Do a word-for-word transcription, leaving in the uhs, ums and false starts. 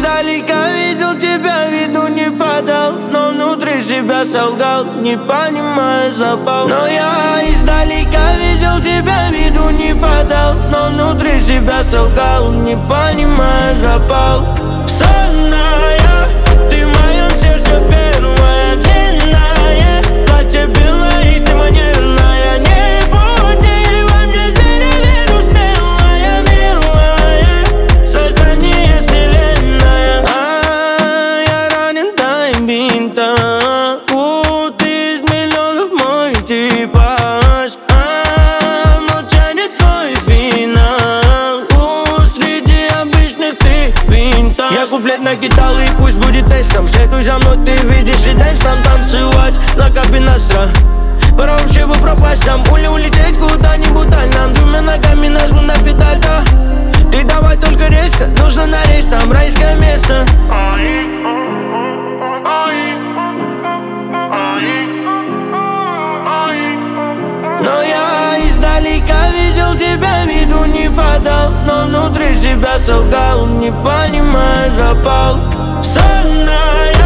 издалека видел тебя, виду не подал, но внутри себя солгал, не понимая запал. Но я издалека видел тебя, виду не подал, но внутри себя солгал, не понимая запал. Сонная, ты в моем сердце первая, длинная, платье белое и ты манерная. Не будь во мне зря, веру смелая, милая, сознание вселенная. А я ранен твоим бинтом, путь из миллионов мой типаж. А молчание твой финал, у среди обычных ты винтаж. Я куплет накидал и пусть будет тестом. Следуй за мной, ты видишь и дэнс там танцевать на кабинастра. Пора вообще бы пропасть там, ули улететь куда-нибудь даль. Нам двумя ногами нажму на педаль, да. Ты давай только резко, нужно на рейс, там райское место. Но я издалека видел тебя, виду не подал, но внутри себя солгал, не понимая запал. Сонная,